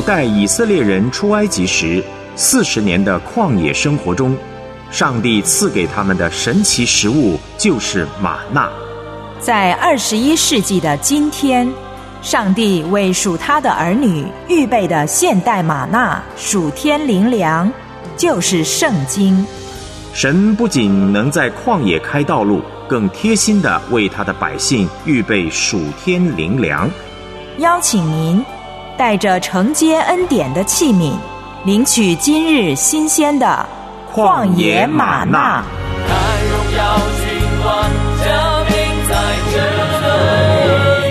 带以色列人出埃及时40年的旷野生活中，上帝赐给他们的神奇食物就是玛纳。 在21世纪的今天，上帝为属他的儿女预备的现代玛纳属天灵粮，就是圣经。 神不仅能在旷野开道路，更贴心地为他的百姓预备属天灵粮。 邀请您带着承接恩典的器皿，领取今日新鲜的旷野玛纳。 看荣耀君王降临在这里。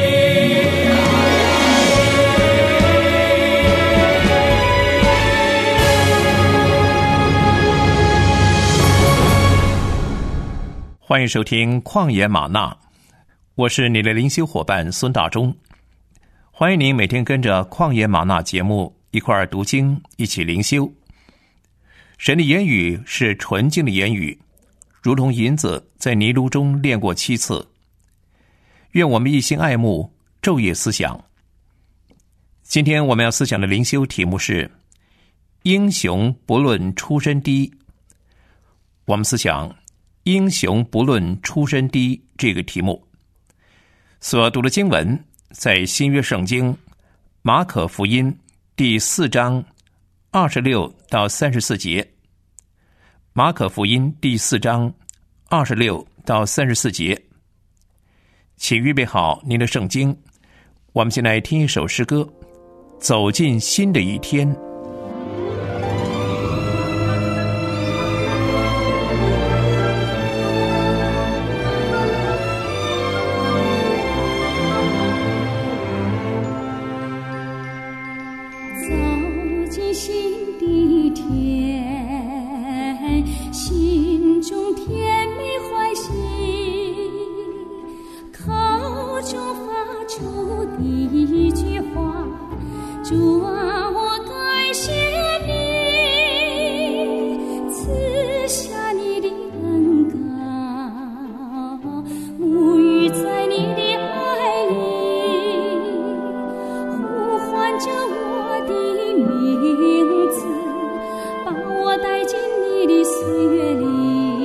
欢迎收听旷野玛纳，我是你的灵修伙伴孙大中。欢迎您每天跟着旷野玛纳节目一块儿读经，一起灵修。神的言语是纯净的言语，如同银子在泥炉中炼过7次。愿我们一心爱慕，昼夜思想。今天我们要思想的灵修题目是英雄不论出身低。我们思想英雄不论出身低这个题目。所读的经文在新约圣经马可福音第4章26到34节。马可福音第4章26到34节。请预备好您的圣经，我们先来听一首诗歌，走进新的一天。 主啊，我感谢你，赐下你的恩膏，沐浴在你的爱里，呼唤着我的名字，把我带进你的岁月里，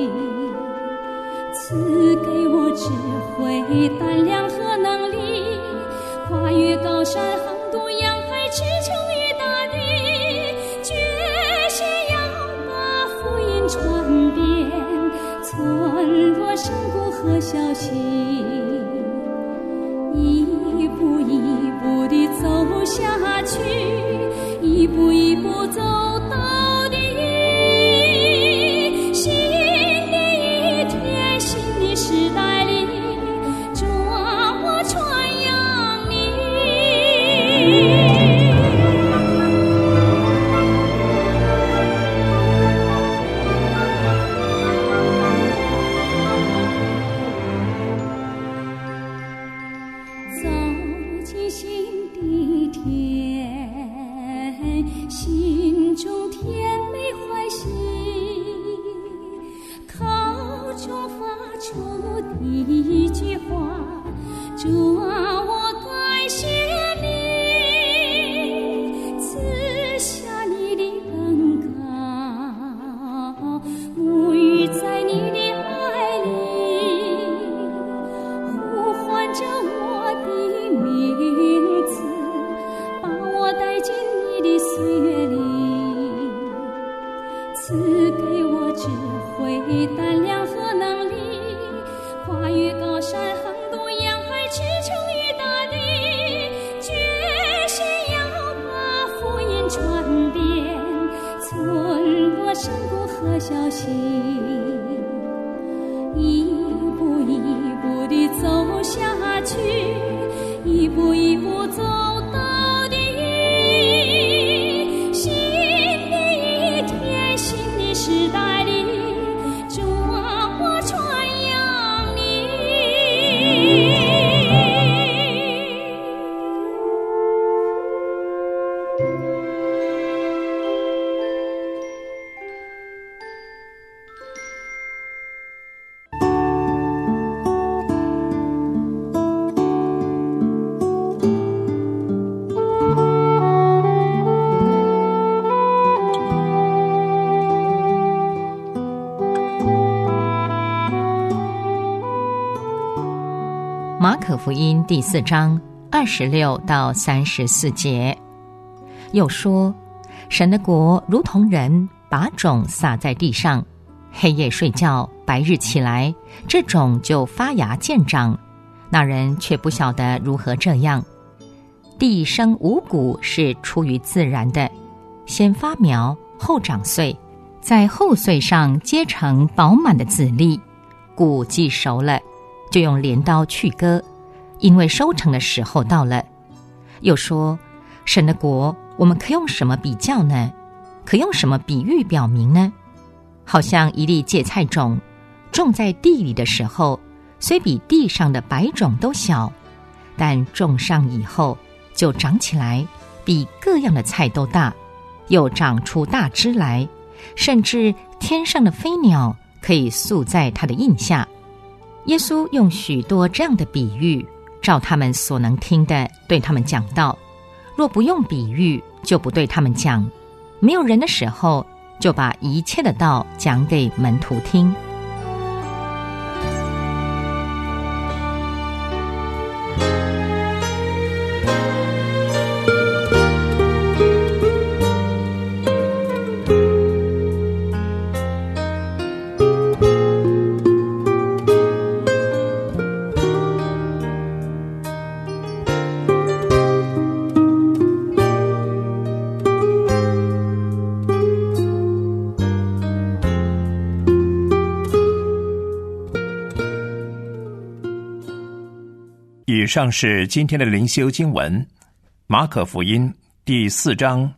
赐给我智慧、胆量和能力，跨越高山横渡洋海，驰骋于大地，决心要把福音传遍村落山谷和小溪，一步一步地走下去，一步一步走到底。新的一天，新的时代里，主啊，我传扬你。心中甜美欢喜，口中发出的一句话，主啊，我感谢你，赐下你的恩膏，沐浴在你的爱里，呼唤着我的名字，把我带进你的岁月里，赐给我智慧、胆量和能力，跨越高山横渡洋海，驰骋于大地，决心要把福音传遍村落山谷和小溪，一步一步地走下去，一步一步走到底。新的一天，新的时代里，主啊，我传扬你。 马可福音第4章26到34节，又说，神的国如同人把种撒在地上，黑夜睡觉，白日起来，这种就发芽见长，那人却不晓得如何这样。地生五谷是出于自然的，先发苗，后长穗，在后穗上结成饱满的籽粒，谷既熟了，就用镰刀去割，因为收成的时候到了。又说，神的国我们可用什么比较呢？可用什么比喻表明呢？好像一粒芥菜种，种在地里的时候，虽比地上的白种都小，但种上以后就长起来，比各样的菜都大，又长出大枝来，甚至天上的飞鸟可以宿在它的荫下。耶稣用许多这样的比喻，照他们所能听的对他们讲道。若不用比喻，就不对他们讲。没有人的时候，就把一切的道讲给门徒听。 以上是今天的灵修经文，马可福音第4章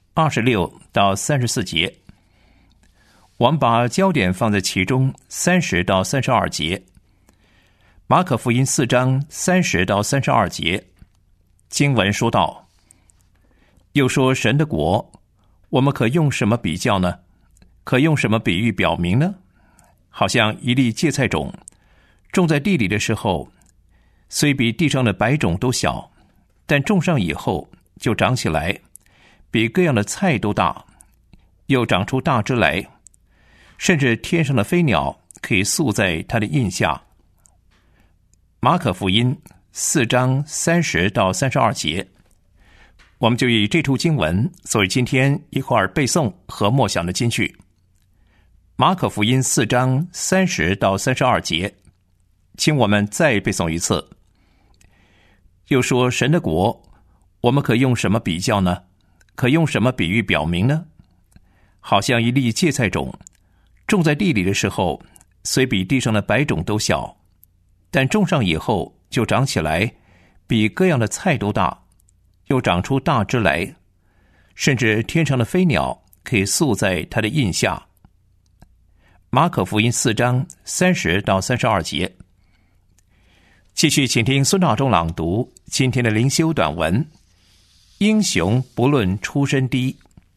26到34节。我们把焦点放在其中30到32节。马可福音4章30到32节，经文说道：又说，神的国我们可用什么比较呢？可用什么比喻表明呢？好像一粒芥菜种，种在地里的时候，虽比地上的白种都小，但种上以后就长起来，比各样的菜都大，又长出大枝来，甚至天上的飞鸟可以宿在它的荫下。马可福音4章30到32节，我们就以这处经文作为今天一块儿背诵和默想的金句。马可福音4章30到32节，请我们再背诵一次。又说，神的国我们可用什么比较呢？可用什么比喻表明呢？好像一粒芥菜种，种在地里的时候，虽比地上的白种都小，但种上以后就长起来，比各样的菜都大，又长出大枝来，甚至天上的飞鸟可以宿在它的荫下。马可福音4章30到32节。继续请听孙大中朗读今天的灵修短文，英雄不论出身低。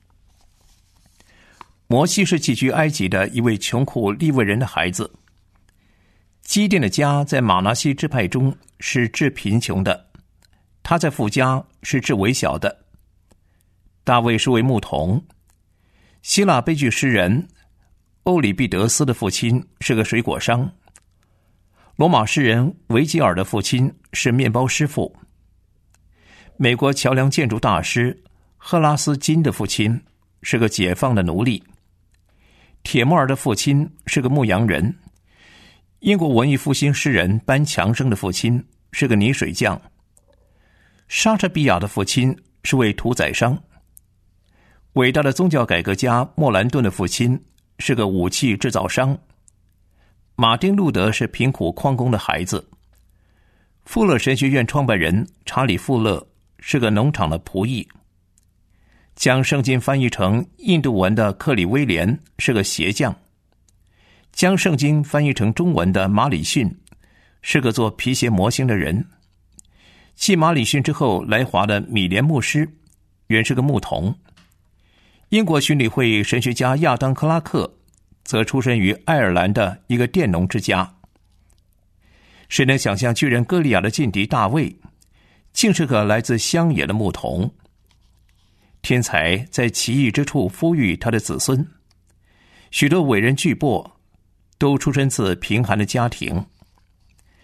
摩西是寄居埃及的一位穷苦利未人的孩子。基甸的家在马拿西支派中是至贫穷的，他在父家是至微小的。大卫是位牧童。希腊悲剧诗人欧里庇得斯的父亲是个水果商。罗马诗人维吉尔的父亲是面包师傅。美国桥梁建筑大师赫拉斯金的父亲是个解放的奴隶。铁木儿的父亲是个牧羊人。英国文艺复兴诗人班强生的父亲是个泥水匠。莎士比亚的父亲是位屠宰商。伟大的宗教改革家莫兰顿的父亲是个武器制造商。马丁路德是贫苦矿工的孩子。富勒神学院创办人查理富勒是个农场的仆役。将圣经翻译成印度文的克里威廉是个鞋匠。将圣经翻译成中文的马里逊是个做皮鞋模型的人。继马里逊之后来华的米连牧师原是个牧童。英国巡礼会神学家亚当克拉克则出身于爱尔兰的一个佃农之家。谁能想象巨人歌利亚的劲敌大卫竟是个来自乡野的牧童？天才在奇异之处孵育他的子孙。许多伟人巨擘都出身自贫寒的家庭。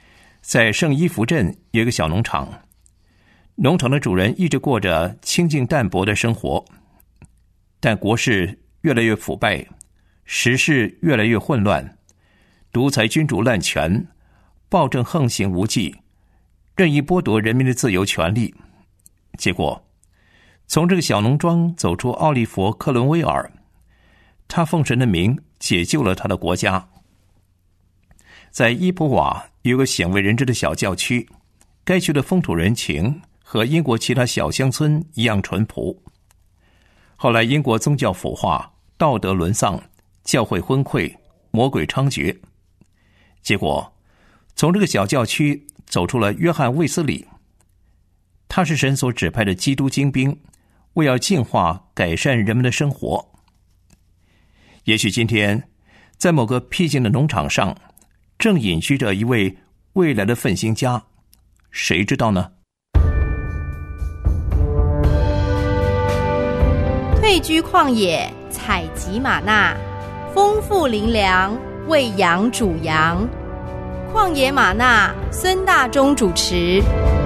在圣伊福镇有一个小农场，农场的主人一直过着清净淡泊的生活，但国势越来越腐败，时事越来越混乱，独裁君主滥权，暴政横行无忌，任意剥夺人民的自由权利。结果从这个小农庄走出奥利弗·克伦威尔，他奉神的名解救了他的国家。在伊普瓦有个鲜为人知的小教区，该区的风土人情和英国其他小乡村一样淳朴。后来英国宗教腐化，道德沦丧，教会昏聩，魔鬼猖獗。结果从这个小教区走出了约翰·卫斯理，他是神所指派的基督精兵，为要净化改善人们的生活。也许今天在某个僻静的农场上正隐居着一位未来的奋兴家，谁知道呢？ 退居旷野，采集玛纳，丰富灵粮，喂养主羊。旷野玛纳，孙大中主持。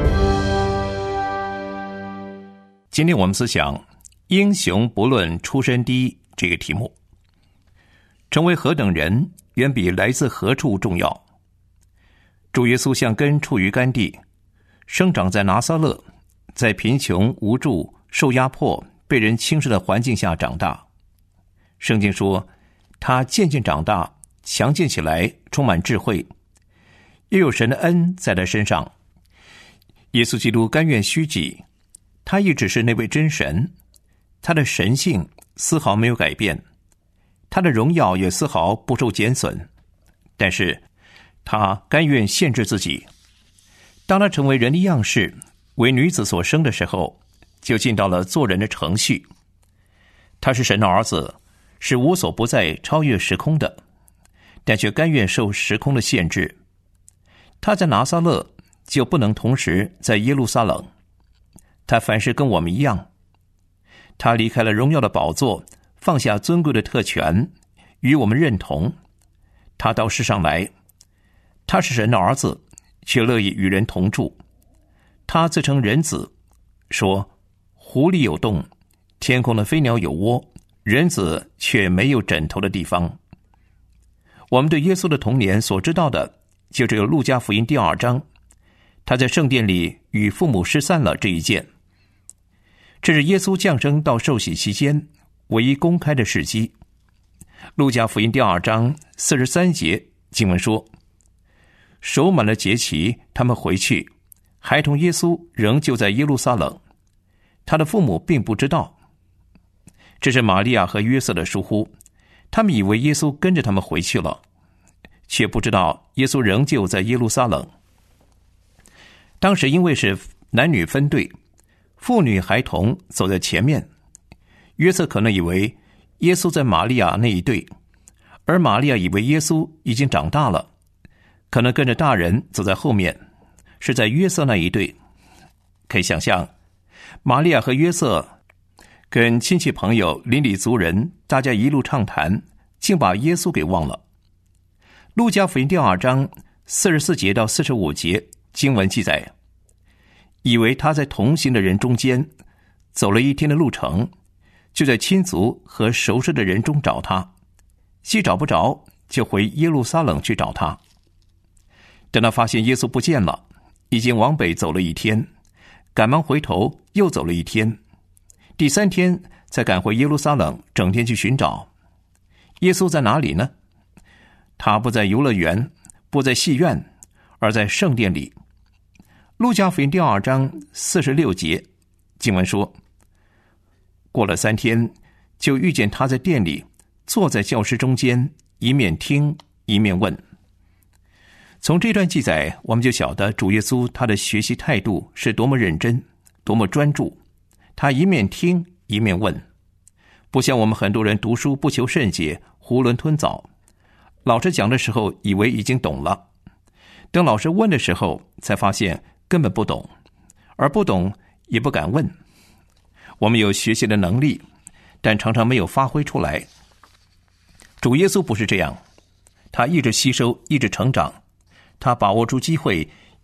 今天我们思想英雄不论出身低这个题目。成为何等人远比来自何处重要。主耶稣像根处于干地，生长在拿撒勒，在贫穷无助受压迫被人轻视的环境下长大。圣经说他渐渐长大，强健起来，充满智慧，又有神的恩在他身上。耶稣基督甘愿虚己，他一直是那位真神，他的神性丝毫没有改变，他的荣耀也丝毫不受减损，但是他甘愿限制自己。当他成为人的样式，为女子所生的时候，就进到了做人的程序。他是神的儿子，是无所不在、超越时空的，但却甘愿受时空的限制。他在拿撒勒，就不能同时在耶路撒冷。他凡事跟我们一样，他离开了荣耀的宝座，放下尊贵的特权，与我们认同。他到世上来，他是神的儿子，却乐意与人同住。他自称人子，说狐狸有洞，天空的飞鸟有窝，人子却没有枕头的地方。我们对耶稣的童年所知道的，就只有路加福音第2章，他在圣殿里与父母失散了这一件。这是耶稣降生到受洗期间唯一公开的事迹。路加福音第2章43节经文说，守满了节期，他们回去，孩童耶稣仍旧在耶路撒冷，他的父母并不知道。这是玛利亚和约瑟的疏忽，他们以为耶稣跟着他们回去了，却不知道耶稣仍旧在耶路撒冷。当时因为是男女分队，妇女孩童走在前面，约瑟可能以为耶稣在玛利亚那一队，而玛利亚以为耶稣已经长大了，可能跟着大人走在后面，是在约瑟那一队。可以想象，玛利亚和约瑟跟亲戚朋友邻里族人大家一路畅谈，竟把耶稣给忘了。路加福音第2章44节到45节经文记载，以为他在同行的人中间走了一天的路程，就在亲族和熟识的人中找他，既找不着，就回耶路撒冷去找他。等他发现耶稣不见了，已经往北走了一天，赶忙回头又走了一天，第3天才赶回耶路撒冷，整天去寻找。耶稣在哪里呢？他不在游乐园，不在戏院，而在圣殿里。路加福音第2章46节经文说，过了3天，就遇见他在殿里，坐在教师中间，一面听一面问。从这段记载，我们就晓得主耶稣他的学习态度是多么认真，多么专注。他一面听一面问，不像我们很多人读书不求甚解，囫囵吞枣。老师讲的时候以为已经懂了，等老师问的时候才发现根本不懂，而不懂也不敢问。我们有学习的能力，但常常没有发挥出来。主耶稣不是这样，他一直吸收，一直成长，他把握住机会，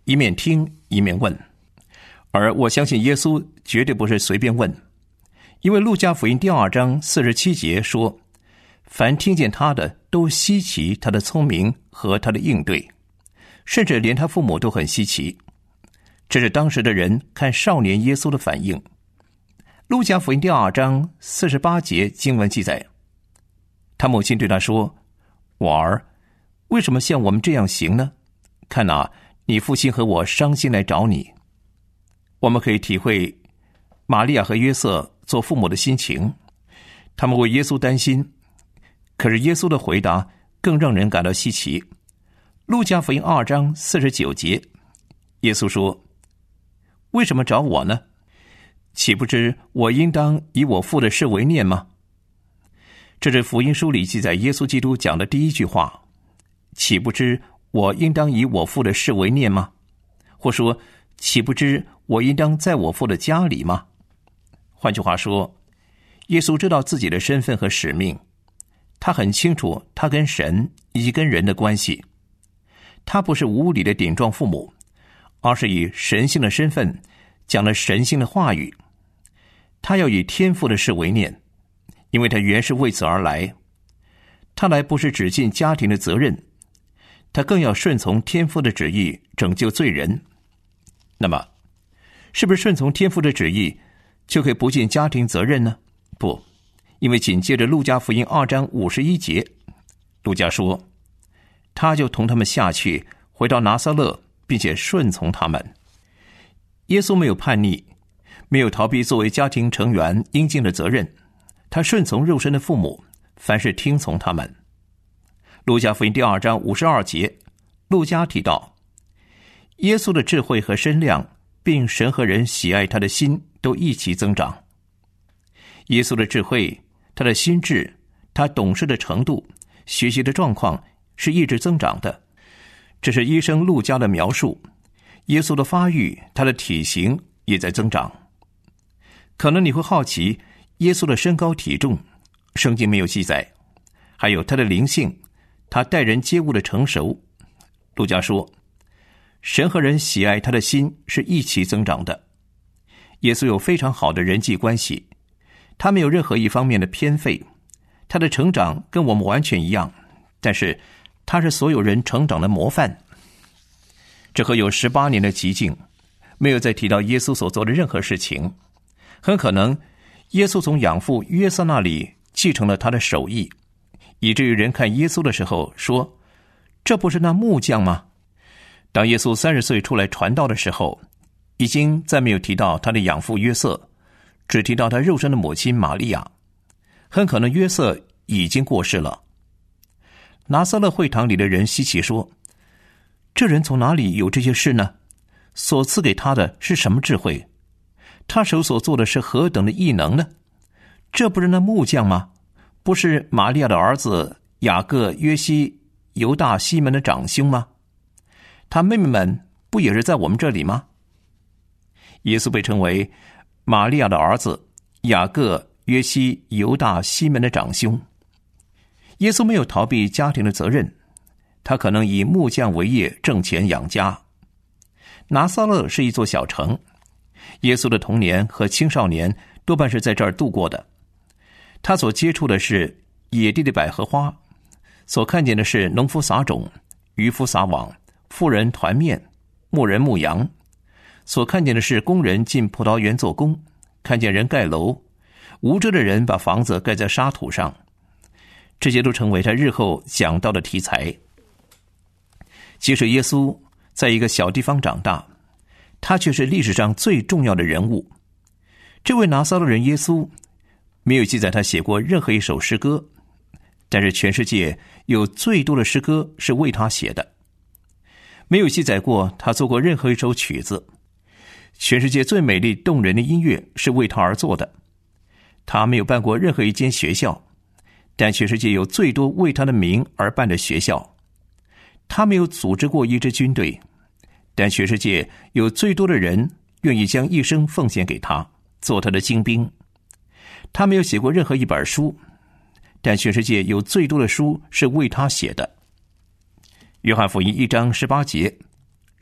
一面听一面问。而我相信耶稣绝对不是随便问，因为路加福音第2章47节说，凡听见他的都稀奇他的聪明和他的应对，甚至连他父母都很稀奇。这是当时的人看少年耶稣的反应。路加福音第2章48节经文记载，他母亲对他说，我儿，为什么像我们这样行呢？看哪，你父亲和我伤心来找你。我们可以体会玛利亚和约瑟做父母的心情，他们为耶稣担心，可是耶稣的回答更让人感到稀奇。路加福音2章49节，耶稣说，为什么找我呢？岂不知我应当以我父的事为念吗？这是福音书里记载耶稣基督讲的第一句话，岂不知我应当以我父的事为念吗？或说，岂不知我应当在我父的家里吗？换句话说，耶稣知道自己的身份和使命，他很清楚他跟神以及跟人的关系。他不是无理的顶撞父母，而是以神性的身份讲了神性的话语。他要以天父的事为念，因为他原是为此而来。他来不是只尽家庭的责任，他更要顺从天父的旨意，拯救罪人。那么是不是顺从天父的旨意就可以不尽家庭责任呢？不，因为紧接着路加福音2章51节，路加说，他就同他们下去，回到拿撒勒，并且顺从他们。耶稣没有叛逆，没有逃避作为家庭成员应尽的责任，他顺从肉身的父母，凡事听从他们。路加福音第2章52节，路加提到，耶稣的智慧和身量，并神和人喜爱他的心都一起增长。耶稣的智慧，他的心智，他懂事的程度，学习的状况是一直增长的。这是医生路加的描述。耶稣的发育，他的体型也在增长。可能你会好奇，耶稣的身高体重，圣经没有记载，还有他的灵性，他待人接物的成熟。路加说，神和人喜爱他的心是一起增长的。耶稣有非常好的人际关系，他没有任何一方面的偏废，他的成长跟我们完全一样，但是他是所有人成长的模范。这和有18年的寂静，没有再提到耶稣所做的任何事情。很可能耶稣从养父约瑟那里继承了他的手艺，以至于人看耶稣的时候说，这不是那木匠吗？当耶稣30岁出来传道的时候，已经再没有提到他的养父约瑟，只提到他肉身的母亲玛利亚。很可能约瑟已经过世了。拿撒勒会堂里的人稀奇说，这人从哪里有这些事呢？所赐给他的是什么智慧？他手所做的是何等的异能呢？这不是那木匠吗？不是玛利亚的儿子雅各、约西、犹大、西门的长兄吗？他妹妹们不也是在我们这里吗？耶稣被称为玛利亚的儿子雅各、约西、犹大、西门的长兄。耶稣没有逃避家庭的责任，他可能以木匠为业，挣钱养家。拿撒勒是一座小城，耶稣的童年和青少年多半是在这儿度过的。他所接触的是野地的百合花，所看见的是农夫撒种、渔夫撒网、妇人团面、牧人牧羊，所看见的是工人进葡萄园做工，看见人盖楼，无遮的人把房子盖在沙土上。这些都成为他日后讲道的题材。即使耶稣在一个小地方长大，他却是历史上最重要的人物。这位拿撒勒人耶稣，没有记载他写过任何一首诗歌，但是全世界有最多的诗歌是为他写的。没有记载过他做过任何一首曲子，全世界最美丽动人的音乐是为他而做的。他没有办过任何一间学校，但全世界有最多为他的名而办的学校。他没有组织过一支军队，但全世界有最多的人愿意将一生奉献给他，做他的精兵。他没有写过任何一本书，但全世界有最多的书是为他写的。约翰福音1章18节，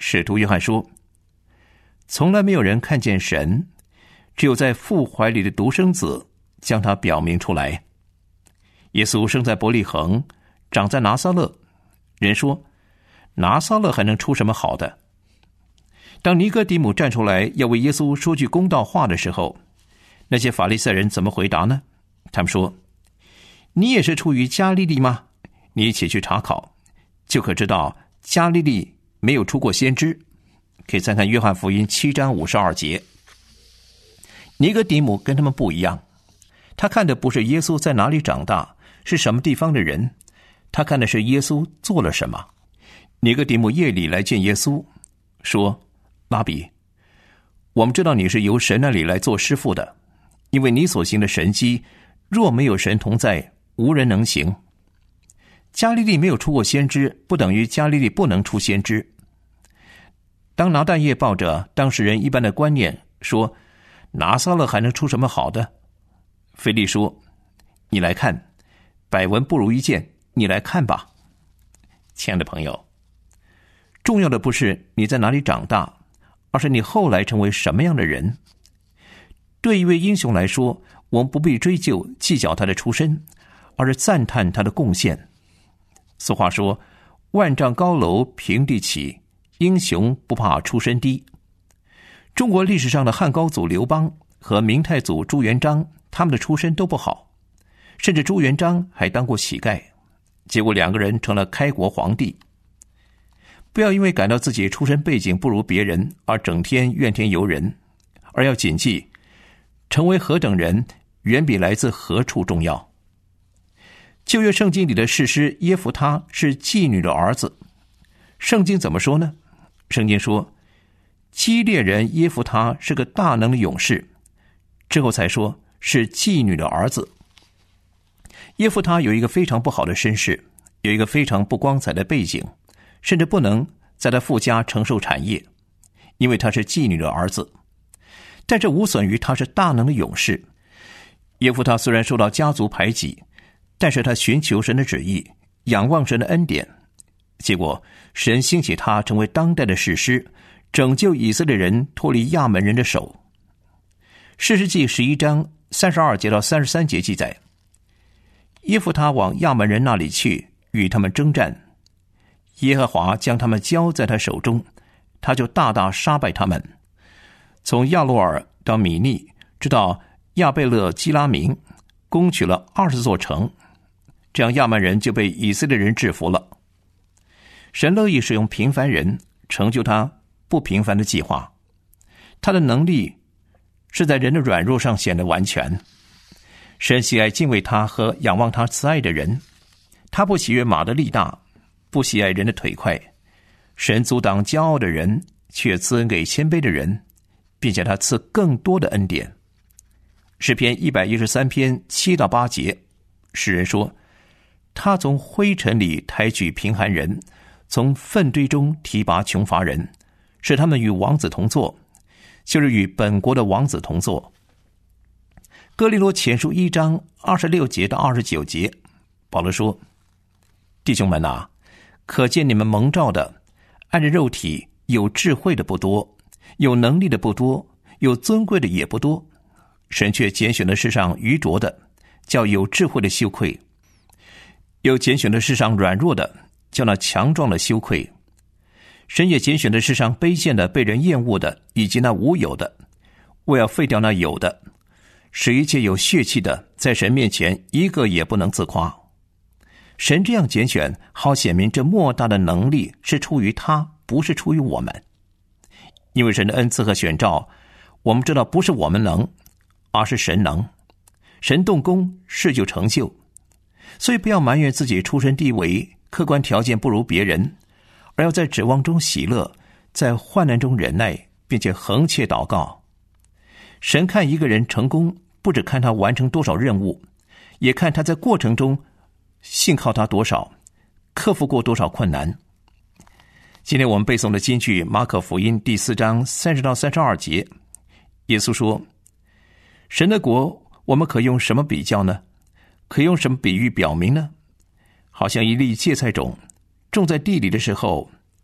使徒约翰说，从来没有人看见神，只有在父怀里的独生子将他表明出来。耶稣生在伯利恒，长在拿撒勒，人说拿撒勒还能出什么好的？当尼哥底母站出来要为耶稣说句公道话的时候，那些法利赛人怎么回答呢？他们说，你也是出于加利利吗？你一起去查考，就可知道加利利没有出过先知。可以再看约翰福音7章52节。尼哥底母跟他们不一样，他看的不是耶稣在哪里长大，是什么地方的人，他看的是耶稣做了什么。尼哥底母夜里来见耶稣，说，拉比，我们知道你是由神那里来做师傅的，因为你所行的神迹，若没有神同在，无人能行。加利利没有出过先知，不等于加利利不能出先知。当拿但业抱着当时人一般的观念说，拿撒勒还能出什么好的？腓力说，你来看，百闻不如一见，你来看吧。亲爱的朋友，重要的不是你在哪里长大，而是你后来成为什么样的人。对一位英雄来说，我们不必追究计较他的出身，而是赞叹他的贡献。俗话说，万丈高楼平地起，英雄不怕出身低。中国历史上的汉高祖刘邦和明太祖朱元璋，他们的出身都不好，甚至朱元璋还当过乞丐，结果两个人成了开国皇帝。不要因为感到自己出身背景不如别人而整天怨天尤人，而要谨记，成为何等人远比来自何处重要。旧约圣经里的士师耶弗他是妓女的儿子，圣经怎么说呢？圣经说，基列人耶弗他是个大能的勇士，之后才说是妓女的儿子。耶弗他有一个非常不好的身世，有一个非常不光彩的背景，甚至不能在他父家承受产业，因为他是妓女的儿子。但这无损于他是大能的勇士。耶弗他虽然受到家族排挤，但是他寻求神的旨意，仰望神的恩典，结果神兴起他成为当代的士师，拯救以色列人脱离亚门人的手。士师记11章32节到33节记载，耶弗他往亚门人那里去，与他们征战，耶和华将他们交在他手中，他就大大杀败他们，从亚罗尔到米利，直到亚贝勒基拉明，攻取了20座城，这样亚门人就被以色列人制服了。神乐意使用平凡人成就他不平凡的计划，他的能力是在人的软弱上显得完全。神喜爱敬畏他和仰望他慈爱的人，他不喜悦马的力大，不喜爱人的腿快。神阻挡骄傲的人，却赐恩给谦卑的人，并且他赐更多的恩典。诗篇113篇7到8节，诗人说，他从灰尘里抬举贫寒人，从粪堆中提拔穷乏人，使他们与王子同坐，就是与本国的王子同坐。哥林多前书1章26节到29节，保罗说，弟兄们啊，可见你们蒙召的，按着肉体有智慧的不多，有能力的不多，有尊贵的也不多，神却拣选了世上愚拙的，叫有智慧的羞愧；又拣选了世上软弱的，叫那强壮的羞愧。神也拣选了世上卑贱的、被人厌恶的，以及那无有的，为要废掉那有的，使一切有血气的，在神面前一个也不能自夸。神这样拣选，好显明这莫大的能力是出于他，不是出于我们。因为神的恩赐和选召，我们知道不是我们能，而是神能。神动工，事就成就。所以不要埋怨自己出身低微，客观条件不如别人，而要在指望中喜乐，在患难中忍耐，并且恒切祷告。神看一个人成功，不只看他完成多少任务，也看他在过程中信靠他多少，克服过多少困难。今天我们背诵的金句马可福音第4章30到32节，耶稣说，神的国我们可用什么比较呢？可用什么比喻表明呢？好像一粒芥菜种种在地里的时候，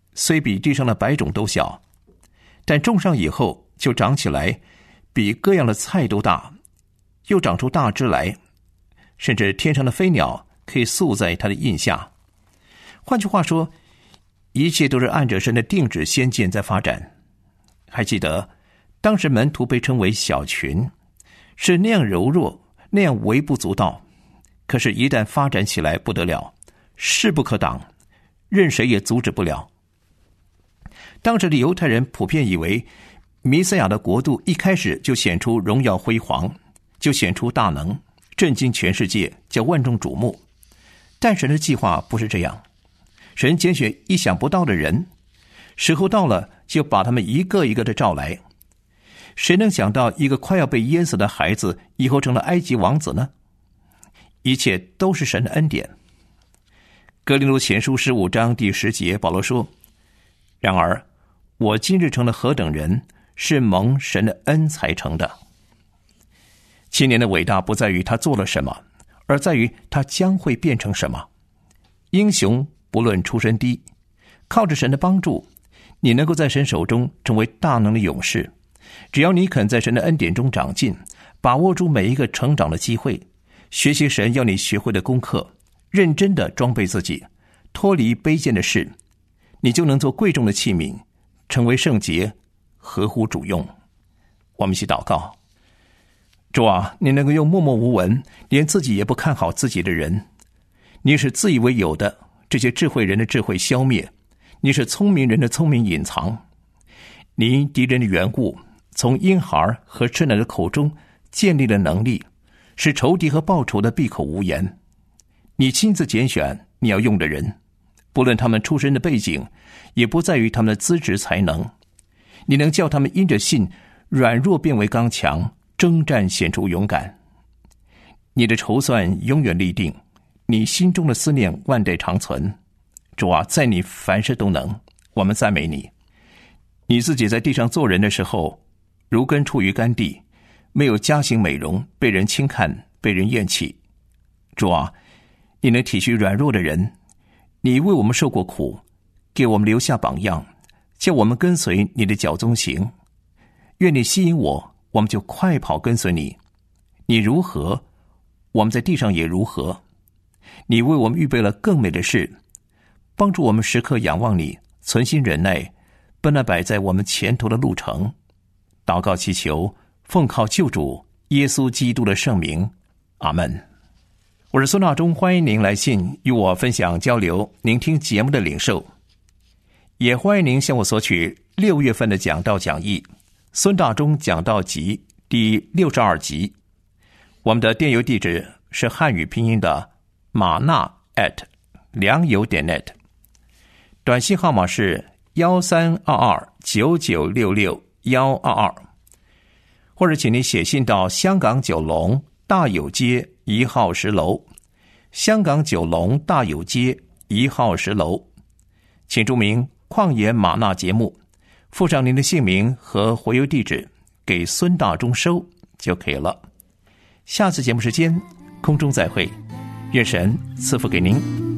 虽比地上的百种都小，但种上以后就长起来，比各样的菜都大，又长出大枝来，甚至天上的飞鸟可以宿在它的荫下。换句话说，一切都是按着神的定旨先见在发展。还记得当时门徒被称为小群，是那样柔弱，那样微不足道，可是一旦发展起来不得了，势不可挡，任谁也阻止不了。当时的犹太人普遍以为弥赛亚的国度一开始就显出荣耀辉煌，就显出大能，震惊全世界，叫万众瞩目。但神的计划不是这样，神拣选意想不到的人，时候到了就把他们一个一个的召来。谁能想到一个快要被淹死的孩子以后成了埃及王子呢？一切都是神的恩典。哥林多前书15章第10节，保罗说：然而我今日成了何等人，是蒙神的恩才成的。青年的伟大不在于他做了什么，而在于他将会变成什么。英雄不论出身低，靠着神的帮助，你能够在神手中成为大能的勇士。只要你肯在神的恩典中长进，把握住每一个成长的机会，学习神要你学会的功课，认真的装备自己，脱离卑贱的事，你就能做贵重的器皿，成为圣洁，合乎主用。我们一起祷告。主啊，你能够用默默无闻，连自己也不看好自己的人，你使自以为有的这些智慧人的智慧消灭，你使聪明人的聪明隐藏。你因敌人的缘故，从婴孩和吃奶的口中建立了能力，使仇敌和报仇的闭口无言。你亲自拣选你要用的人，不论他们出身的背景，也不在于他们的资质才能。你能叫他们因着信软弱变为刚强，征战显出勇敢。你的筹算永远立定，你心中的思念万代长存。主啊，在你凡事都能，我们赞美你。你自己在地上做人的时候，如根出于干地，没有家型美容，被人轻看，被人厌弃。主啊，你能体恤软弱的人，你为我们受过苦，给我们留下榜样，叫我们跟随你的脚踪行。愿你吸引我，我们就快跑跟随你。你如何，我们在地上也如何。你为我们预备了更美的事，帮助我们时刻仰望你，存心忍耐，奔那摆在我们前头的路程。祷告祈求，奉靠救主耶稣基督的圣名，阿们。我是孙大中，欢迎您来信与我分享交流您听节目的领受，也欢迎您向我索取6月份的讲道讲义，孙大中讲道集第62集。我们的电邮地址是汉语拼音的马纳良友.net， 短信号码是132299661122，或者请您写信到香港九龙大有街1号10楼，香港九龙大有街1号10楼，请注明旷野玛纳节目，附上您的姓名和回邮地址，给孙大中收就可以了。下次节目时间空中再会，愿神赐福给您。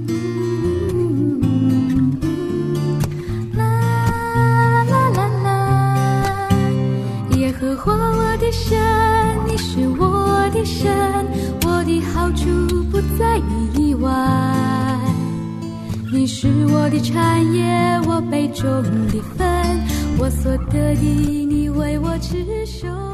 耶和华我的神，你是我的神，我的好处不在你以外。你是我的产业，我杯中的分，我所得的你为我持守。